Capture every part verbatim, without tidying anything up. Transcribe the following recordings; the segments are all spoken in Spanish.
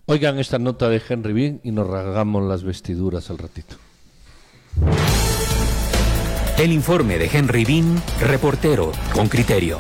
Oigan esta nota de Henry Bean y nos rasgamos las vestiduras al ratito. El informe de Henry Bean, reportero con criterio.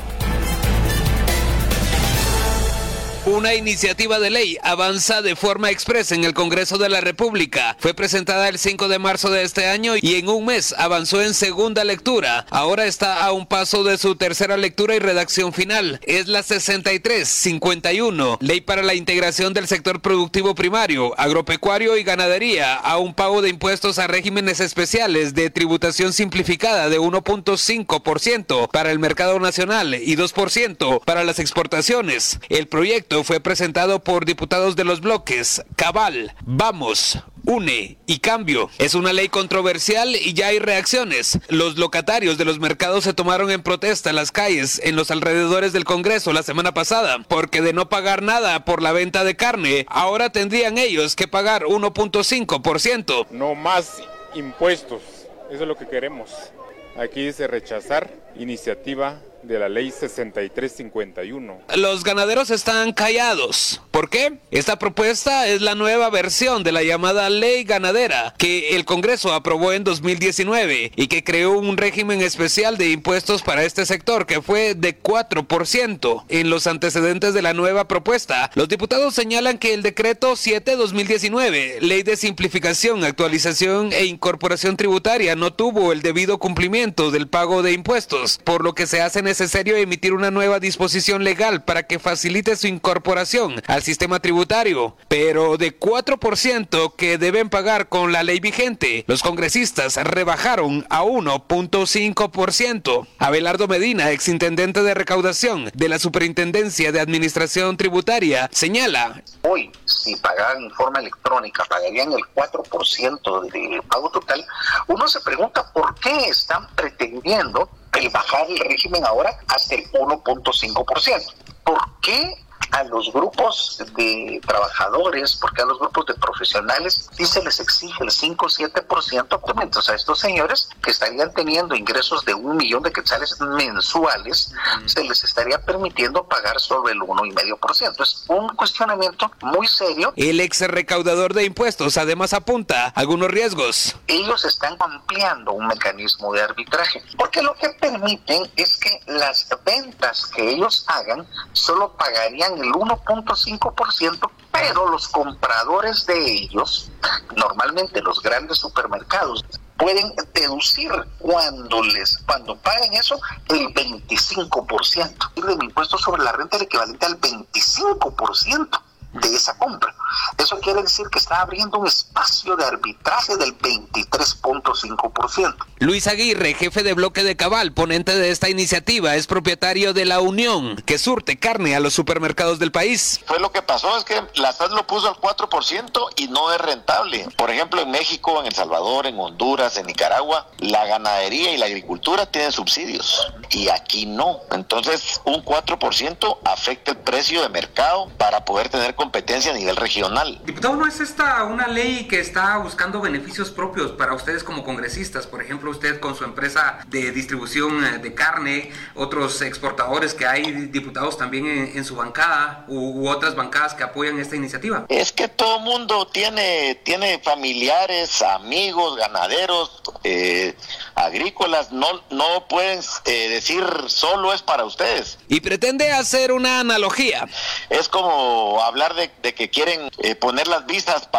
Una iniciativa de ley avanza de forma expresa en el Congreso de la República. Fue presentada el cinco de marzo de este año y en un mes avanzó en segunda lectura. Ahora está a un paso de su tercera lectura y redacción final. Es la sesenta y tres cincuenta y uno, Ley para la integración del sector productivo primario, agropecuario y ganadería a un pago de impuestos a regímenes especiales de tributación simplificada de uno punto cinco por ciento para el mercado nacional y dos por ciento para las exportaciones. El proyecto fue presentado por diputados de los bloques Cabal, Vamos, UNE y Cambio. Es una ley controversial y ya hay reacciones. Los locatarios de los mercados se tomaron en protesta a las calles en los alrededores del Congreso la semana pasada, porque de no pagar nada por la venta de carne, ahora tendrían ellos que pagar uno punto cinco por ciento. No más impuestos, eso es lo que queremos. Aquí dice rechazar iniciativa de la ley sesenta y tres cincuenta y uno. Los ganaderos están callados. ¿Por qué? Esta propuesta es la nueva versión de la llamada ley ganadera que el Congreso aprobó en dos mil diecinueve y que creó un régimen especial de impuestos para este sector que fue de cuatro por ciento. En los antecedentes de la nueva propuesta, los diputados señalan que el decreto siete barra dos mil diecinueve, Ley de Simplificación, Actualización e Incorporación Tributaria, no tuvo el debido cumplimiento del pago de impuestos, por lo que se hace necesario emitir una nueva disposición legal para que facilite su incorporación al sistema tributario. Pero de cuatro por ciento que deben pagar con la ley vigente, los congresistas rebajaron a uno punto cinco por ciento. Abelardo Medina, exintendente de recaudación de la Superintendencia de Administración Tributaria, señala: Hoy, si pagaran en forma electrónica, pagarían el cuatro por ciento del pago total. Uno se pregunta por qué están pretendiendo el bajar el régimen ahora hasta el uno punto cinco por ciento. ¿Por qué a los grupos de trabajadores, por qué a los grupos de profesionales sí se les exige el cinco o siete por ciento? O sea, estos señores que estarían teniendo ingresos de un millón de quetzales mensuales, mm. se les estaría permitiendo pagar solo el uno coma cinco por ciento. Es un cuestionamiento muy serio. El ex recaudador de impuestos además apunta algunos riesgos. Ellos están ampliando un mecanismo de arbitraje, porque lo que permiten es que las ventas que ellos hagan solo pagarían el uno punto cinco por ciento, pero los compradores de ellos, normalmente los grandes supermercados, pueden deducir cuando les cuando paguen eso el veinticinco por ciento de mi impuesto sobre la renta, el equivalente al veinticinco por ciento de esa compra. Eso quiere decir que está abriendo un espacio de arbitraje del veintitrés punto cinco por ciento. Luis Aguirre, jefe de bloque de Cabal, ponente de esta iniciativa, es propietario de La Unión, que surte carne a los supermercados del país. Pues lo que pasó es que la S A T lo puso al cuatro por ciento y no es rentable. Por ejemplo, en México, en El Salvador, en Honduras, en Nicaragua, la ganadería y la agricultura tienen subsidios y aquí no. Entonces, un cuatro por ciento afecta el precio de mercado para poder tener competencia a nivel regional. Diputado, ¿no es esta una ley que está buscando beneficios propios para ustedes como congresistas? Por ejemplo, usted con su empresa de distribución de carne, otros exportadores que hay diputados también en, en su bancada u, u otras bancadas que apoyan esta iniciativa. Es que todo mundo tiene, tiene familiares, amigos, ganaderos, eh, agrícolas, no, no pueden eh, decir solo es para ustedes. Y pretende hacer una analogía. Es como hablar de, de que quieren eh, poner las visas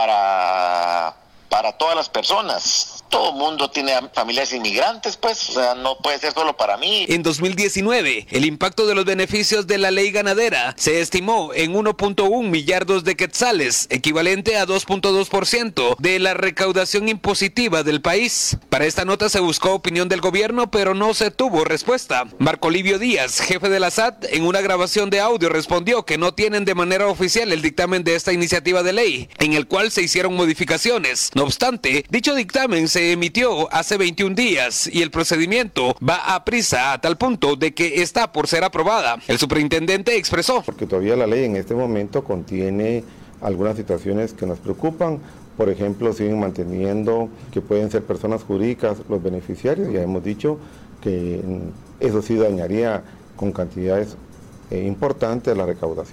para, para todas las personas. Todo mundo tiene familias inmigrantes, pues, o sea, no puede ser solo para mí. En dos mil diecinueve, el impacto de los beneficios de la ley ganadera se estimó en uno punto uno millardos de quetzales, equivalente a dos punto dos por ciento de la recaudación impositiva del país. Para esta nota se buscó opinión del gobierno, pero no se tuvo respuesta. Marco Livio Díaz, jefe de la S A T, en una grabación de audio respondió que no tienen de manera oficial el dictamen de esta iniciativa de ley, en el cual se hicieron modificaciones. No obstante, dicho dictamen se Se emitió hace veintiún días y el procedimiento va a prisa a tal punto de que está por ser aprobada. El superintendente expresó: porque todavía la ley en este momento contiene algunas situaciones que nos preocupan. Por ejemplo, siguen manteniendo que pueden ser personas jurídicas los beneficiarios. Ya hemos dicho que eso sí dañaría con cantidades eh, importantes la recaudación.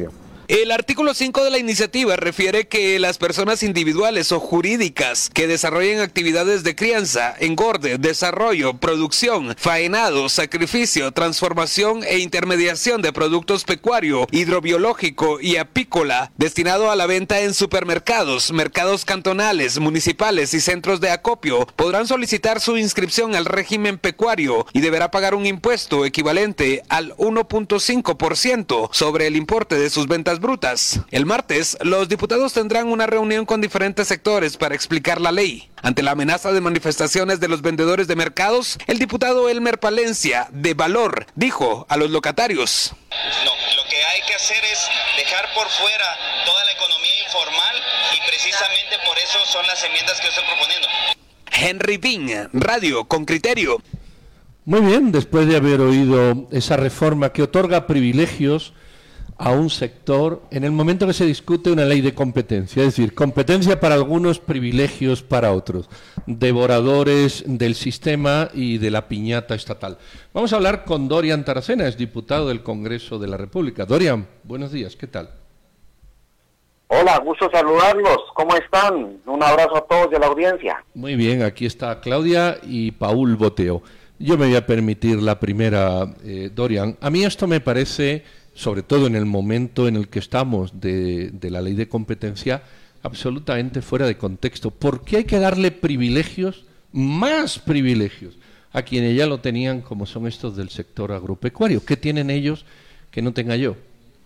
El artículo cinco de la iniciativa refiere que las personas individuales o jurídicas que desarrollen actividades de crianza, engorde, desarrollo, producción, faenado, sacrificio, transformación e intermediación de productos pecuario, hidrobiológico y apícola destinado a la venta en supermercados, mercados cantonales, municipales y centros de acopio podrán solicitar su inscripción al régimen pecuario y deberá pagar un impuesto equivalente al uno punto cinco por ciento sobre el importe de sus ventas brutas. El martes, los diputados tendrán una reunión con diferentes sectores para explicar la ley. Ante la amenaza de manifestaciones de los vendedores de mercados, el diputado Elmer Palencia, de Valor, dijo a los locatarios: No, lo que hay que hacer es dejar por fuera toda la economía informal y precisamente por eso son las enmiendas que yo estoy proponiendo. Henry Bean, Radio con Criterio. Muy bien, después de haber oído esa reforma que otorga privilegios a un sector en el momento que se discute una ley de competencia, es decir, competencia para algunos, privilegios para otros, devoradores del sistema y de la piñata estatal. Vamos a hablar con Dorian Taracena, es diputado del Congreso de la República. Dorian, buenos días, ¿qué tal? Hola, gusto saludarlos, ¿cómo están? Un abrazo a todos de la audiencia. Muy bien, aquí está Claudia y Paul Boteo. Yo me voy a permitir la primera, eh, Dorian. A mí esto me parece, sobre todo en el momento en el que estamos de, de la ley de competencia, absolutamente fuera de contexto. ¿Por qué hay que darle privilegios, más privilegios, a quienes ya lo tenían, como son estos del sector agropecuario? ¿Qué tienen ellos que no tenga yo?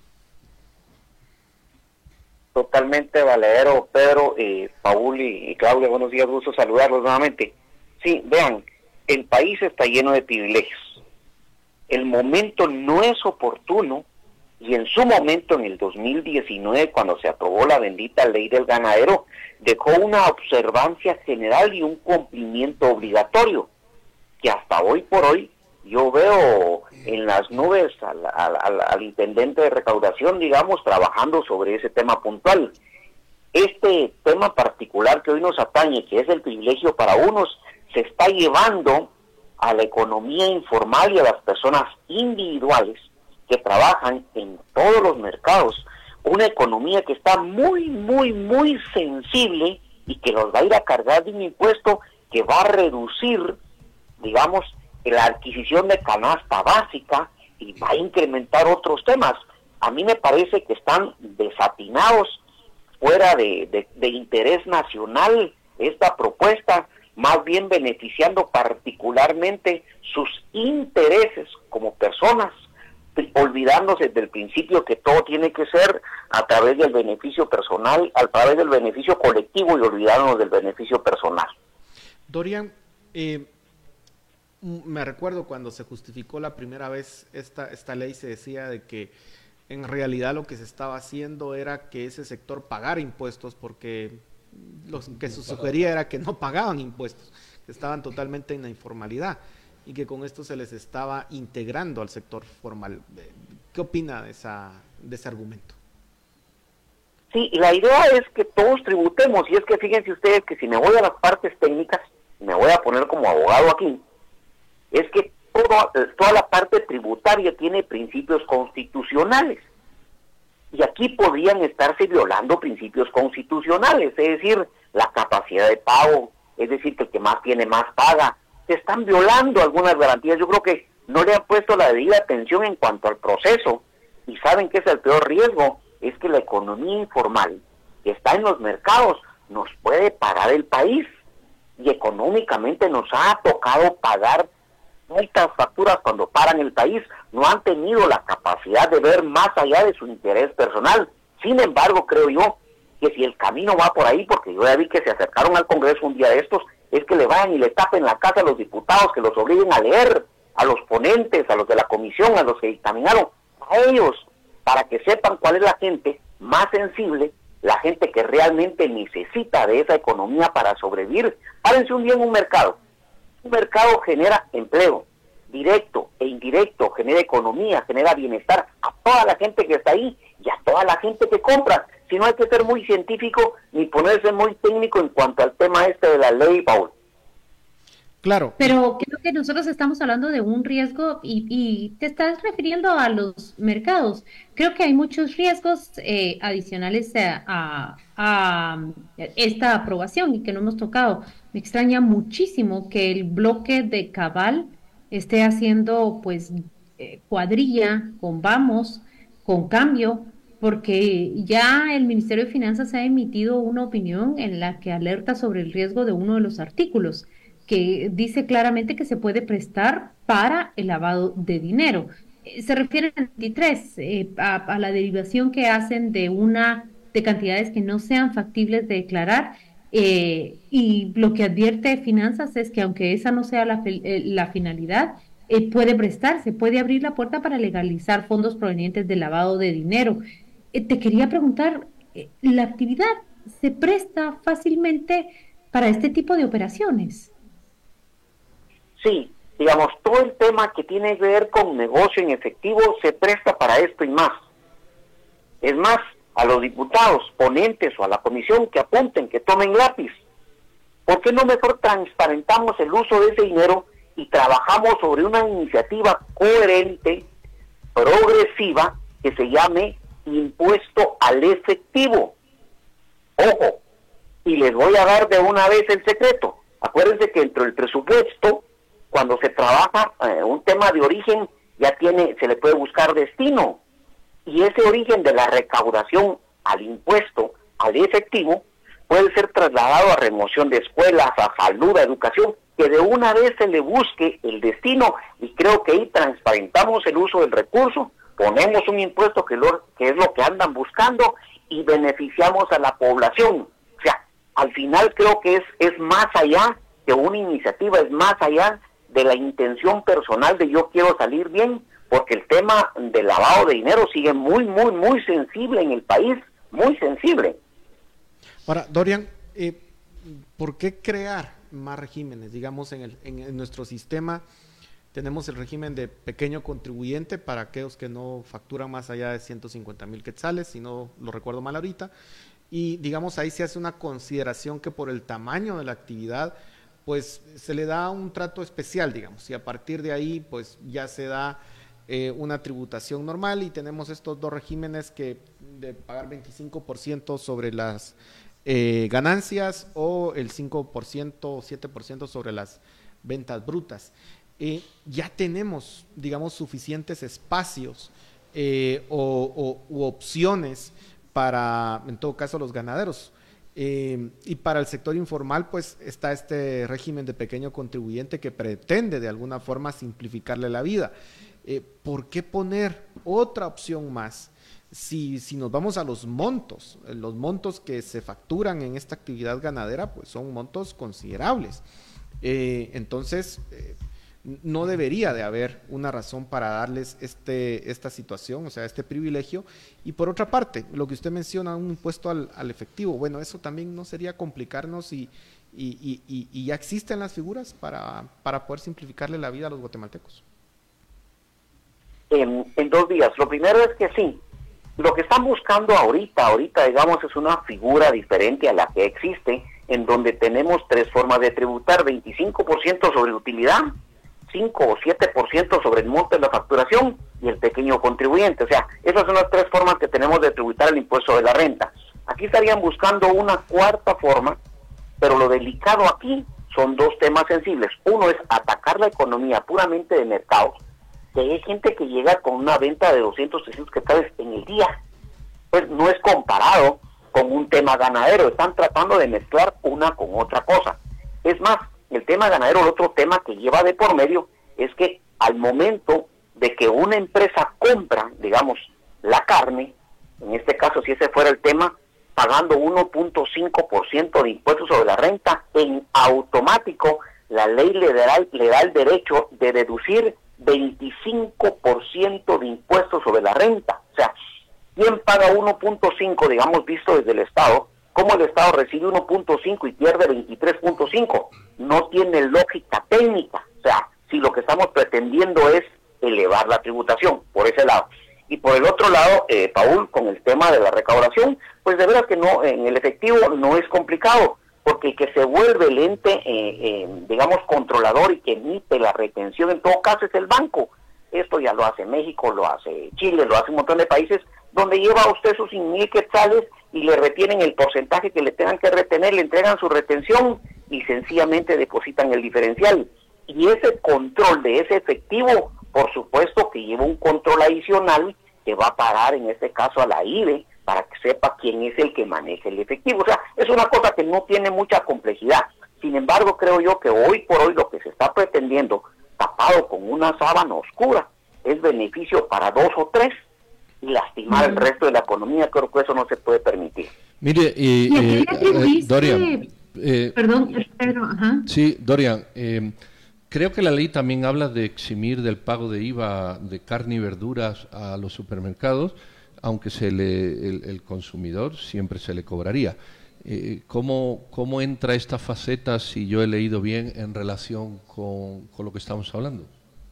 Totalmente, Valedero, Pedro, eh, Paul y, y Claudia, buenos días, gusto saludarlos nuevamente. Sí, vean, el país está lleno de privilegios. El momento no es oportuno. Y en su momento, en el dos mil diecinueve, cuando se aprobó la bendita ley del ganadero, dejó una observancia general y un cumplimiento obligatorio, que hasta hoy por hoy yo veo en las nubes al, al, al, al intendente de recaudación, digamos, trabajando sobre ese tema puntual. Este tema particular que hoy nos atañe, que es el privilegio para unos, se está llevando a la economía informal y a las personas individuales que trabajan en todos los mercados, una economía que está muy, muy, muy sensible y que los va a ir a cargar de un impuesto que va a reducir, digamos, la adquisición de canasta básica y va a incrementar otros temas. A mí me parece que están desatinados, fuera de, de, de interés nacional esta propuesta, más bien beneficiando particularmente sus intereses como personas, olvidándose del principio que todo tiene que ser a través del beneficio personal, a través del beneficio colectivo y olvidándonos del beneficio personal. Dorian, eh, me recuerdo cuando se justificó la primera vez esta, esta ley, se decía de que en realidad lo que se estaba haciendo era que ese sector pagara impuestos, porque lo que se sugería era que no pagaban impuestos, que estaban totalmente en la informalidad y que con esto se les estaba integrando al sector formal. ¿Qué opina de, esa, de ese argumento? Sí, la idea es que todos tributemos, y es que fíjense ustedes que si me voy a las partes técnicas, me voy a poner como abogado aquí, es que todo, toda la parte tributaria tiene principios constitucionales, y aquí podrían estarse violando principios constitucionales, es decir, la capacidad de pago, es decir, que el que más tiene más paga. Se están violando algunas garantías. Yo creo que no le han puesto la debida atención en cuanto al proceso, y saben que es el peor riesgo, es que la economía informal que está en los mercados nos puede parar el país, y económicamente nos ha tocado pagar muchas facturas cuando paran el país. No han tenido la capacidad de ver más allá de su interés personal. Sin embargo, creo yo que si el camino va por ahí, porque yo ya vi que se acercaron al Congreso un día de estos, es que le vayan y le tapen la casa a los diputados, que los obliguen a leer, a los ponentes, a los de la comisión, a los que dictaminaron, a ellos, para que sepan cuál es la gente más sensible, la gente que realmente necesita de esa economía para sobrevivir. Párense un día en un mercado. Un mercado genera empleo, directo e indirecto, genera economía, genera bienestar a toda la gente que está ahí y a toda la gente que compra. Si no hay que ser muy científico ni ponerse muy técnico en cuanto al tema este de la ley, Paul. Claro. Pero creo que nosotros estamos hablando de un riesgo y, y te estás refiriendo a los mercados. Creo que hay muchos riesgos eh, adicionales a, a, a esta aprobación y que no hemos tocado. Me extraña muchísimo que el bloque de Cabal esté haciendo pues eh, cuadrilla con Vamos, con Cambio, porque ya el Ministerio de Finanzas ha emitido una opinión en la que alerta sobre el riesgo de uno de los artículos, que dice claramente que se puede prestar para el lavado de dinero. Se refiere al veintitrés, eh, a, a la derivación que hacen de una de cantidades que no sean factibles de declarar, eh, y lo que advierte Finanzas es que aunque esa no sea la, eh, la finalidad, eh, puede prestarse, puede abrir la puerta para legalizar fondos provenientes del lavado de dinero. Eh, te quería preguntar, eh, ¿la actividad se presta fácilmente para este tipo de operaciones? Sí, digamos, todo el tema que tiene que ver con negocio en efectivo se presta para esto y más. Es más, a los diputados, ponentes o a la comisión que apunten, que tomen lápiz. ¿Por qué no mejor transparentamos el uso de ese dinero y trabajamos sobre una iniciativa coherente, progresiva, que se llame impuesto al efectivo? Ojo, y les voy a dar de una vez el secreto. Acuérdense que dentro del presupuesto, cuando se trabaja eh, un tema de origen, ya tiene, se le puede buscar destino. Y ese origen de la recaudación al impuesto, al efectivo, puede ser trasladado a remoción de escuelas, a salud, a educación, que de una vez se le busque el destino, y creo que ahí transparentamos el uso del recurso, ponemos un impuesto que, lo, que es lo que andan buscando, y beneficiamos a la población. O sea, al final creo que es, es más allá que una iniciativa, es más allá de la intención personal de yo quiero salir bien, porque el tema del lavado de dinero sigue muy, muy, muy sensible en el país, muy sensible. Ahora, Dorian, eh, ¿por qué crear más regímenes? Digamos, en, el, en, en nuestro sistema tenemos el régimen de pequeño contribuyente para aquellos que no facturan más allá de ciento cincuenta mil quetzales, si no lo recuerdo mal ahorita, y digamos ahí se hace una consideración que por el tamaño de la actividad pues se le da un trato especial, digamos, y a partir de ahí pues ya se da eh, una tributación normal, y tenemos estos dos regímenes que de pagar veinticinco por ciento sobre las eh, ganancias o el cinco por ciento o siete por ciento sobre las ventas brutas. Eh, ya tenemos, digamos, suficientes espacios eh, o, o u opciones para, en todo caso, los ganaderos. Eh, y para el sector informal, pues está este régimen de pequeño contribuyente que pretende de alguna forma simplificarle la vida. Eh, ¿Por qué poner otra opción más? Si, si nos vamos a los montos, los montos que se facturan en esta actividad ganadera, pues son montos considerables. Eh, entonces, eh, no debería de haber una razón para darles este, esta situación, o sea, este privilegio. Y por otra parte, lo que usted menciona, un impuesto al, al efectivo, bueno, eso también no sería complicarnos y, y, y, y, y ya existen las figuras para, para poder simplificarle la vida a los guatemaltecos. En, en dos días. Lo primero es que sí, lo que están buscando ahorita, ahorita digamos, es una figura diferente a la que existe, en donde tenemos tres formas de tributar: veinticinco por ciento sobre utilidad, cinco o siete por ciento sobre el monto de la facturación y el pequeño contribuyente. O sea, esas son las tres formas que tenemos de tributar el impuesto de la renta. Aquí estarían buscando una cuarta forma, pero lo delicado aquí son dos temas sensibles. Uno es atacar la economía puramente de mercados, que hay gente que llega con una venta de doscientos, trescientos quetzales en el día. Pues no es comparado con un tema ganadero, están tratando de mezclar una con otra cosa. Es más, el tema ganadero, el otro tema que lleva de por medio es que al momento de que una empresa compra, digamos, la carne, en este caso si ese fuera el tema, pagando uno punto cinco por ciento de impuestos sobre la renta, en automático la ley le da, le da el derecho de deducir veinticinco por ciento de impuestos sobre la renta. O sea, ¿quién paga uno punto cinco, digamos, visto desde el Estado? ¿Cómo el Estado recibe uno punto cinco y pierde veintitrés punto cinco? No tiene lógica técnica. O sea, si lo que estamos pretendiendo es elevar la tributación, por ese lado. Y por el otro lado, eh, Paul, con el tema de la recaudación, pues de veras que no, en el efectivo no es complicado, porque el que se vuelve el ente, eh, eh, digamos, controlador y que emite la retención en todo caso es el banco. Esto ya lo hace México, lo hace Chile, lo hace un montón de países donde lleva a usted sus cien mil quetzales y le retienen el porcentaje que le tengan que retener, le entregan su retención y sencillamente depositan el diferencial. Y ese control de ese efectivo, por supuesto que lleva un control adicional que va a parar en este caso a la I B E para que sepa quién es el que maneja el efectivo. O sea, es una cosa que no tiene mucha complejidad. Sin embargo, creo yo que hoy por hoy lo que se está pretendiendo, tapado con una sábana oscura, es beneficio para dos o tres y lastimar al resto de la economía. Creo que eso no se puede permitir. Mire, eh, eh, eh, Dorian, eh, perdón, Pedro, ajá. Sí, Dorian, eh, creo que la ley también habla de eximir del pago de I V A de carne y verduras a los supermercados, aunque se le, el, el consumidor siempre se le cobraría. Eh, ¿cómo, ¿Cómo entra esta faceta, si yo he leído bien, en relación con, con lo que estamos hablando?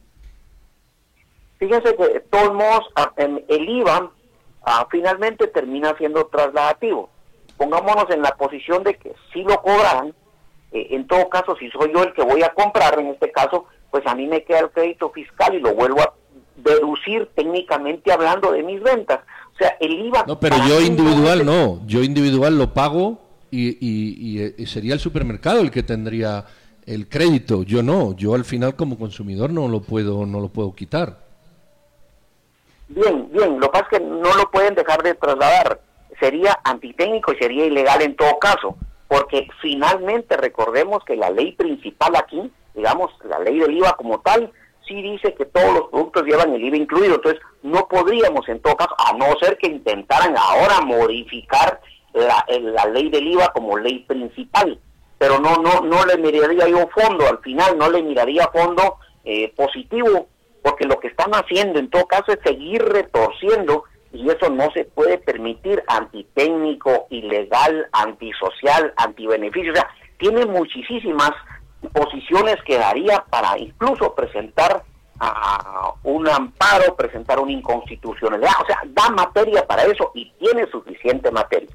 Fíjense que de todos modos el I V A ah, finalmente termina siendo trasladativo. Pongámonos en la posición de que si lo cobran, eh, en todo caso si soy yo el que voy a comprar, en este caso, pues a mí me queda el crédito fiscal y lo vuelvo a deducir técnicamente hablando de mis ventas. O sea, el I V A... No, pero yo individual no, yo individual lo pago y, y, y, y sería el supermercado el que tendría el crédito, yo no, yo al final como consumidor no lo puedo, no lo puedo quitar. Bien, bien, lo que pasa es que no lo pueden dejar de trasladar, sería antitécnico y sería ilegal en todo caso, porque finalmente recordemos que la ley principal aquí, digamos, la ley del I V A como tal, sí dice que todos los productos llevan el I V A incluido, entonces no podríamos en todo caso, a no ser que intentaran ahora modificar la, la ley del I V A como ley principal, pero no no no le miraría yo fondo, al final no le miraría fondo eh, positivo, porque lo que están haciendo en todo caso es seguir retorciendo y eso no se puede permitir, antitécnico, ilegal, antisocial, antibeneficio, o sea, tiene muchísimas posiciones que daría para incluso presentar uh, un amparo, presentar una inconstitucionalidad, o sea, da materia para eso y tiene suficiente materia.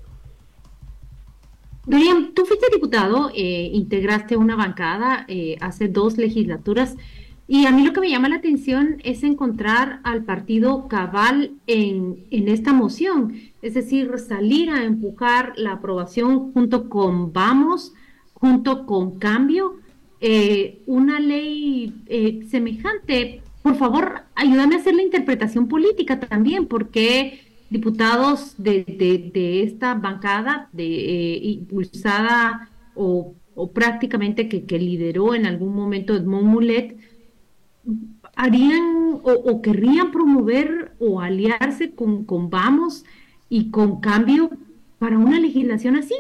Dorian, tú fuiste diputado, eh, integraste una bancada eh, hace dos legislaturas y a mí lo que me llama la atención es encontrar al partido cabal en, en esta moción, es decir, salir a empujar la aprobación junto con Vamos, junto con Cambio, Eh, una ley eh, semejante. Por favor, ayúdame a hacer la interpretación política también, porque diputados de, de, de esta bancada de, eh, impulsada o, o prácticamente que, que lideró en algún momento Edmond Mulet, harían o, o querrían promover o aliarse con, con Vamos y con Cambio para una legislación así.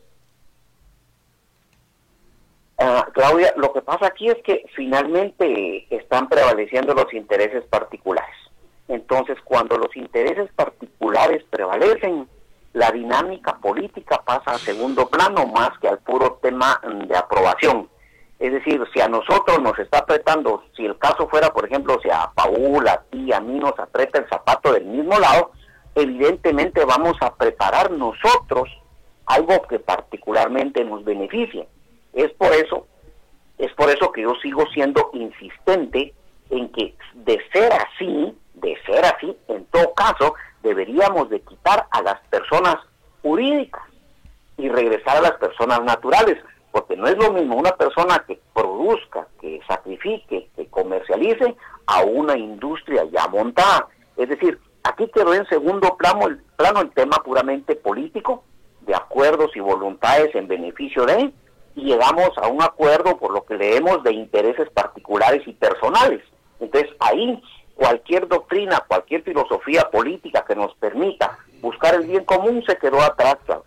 Uh, Claudia, lo que pasa aquí es que finalmente están prevaleciendo los intereses particulares. Entonces, cuando los intereses particulares prevalecen, la dinámica política pasa a segundo plano más que al puro tema de aprobación. Es decir, si a nosotros nos está apretando, si el caso fuera, por ejemplo, si a Paul, a ti, a mí nos aprieta el zapato del mismo lado, evidentemente vamos a preparar nosotros algo que particularmente nos beneficie. Es por eso, es por eso que yo sigo siendo insistente en que de ser así, de ser así, en todo caso, deberíamos de quitar a las personas jurídicas y regresar a las personas naturales, porque no es lo mismo una persona que produzca, que sacrifique, que comercialice, a una industria ya montada. Es decir, aquí quedó en segundo plano el, plano el tema puramente político, de acuerdos y voluntades en beneficio de, y llegamos a un acuerdo por lo que leemos de intereses particulares y personales. Entonces ahí cualquier doctrina, cualquier filosofía política que nos permita buscar el bien común se quedó atrás,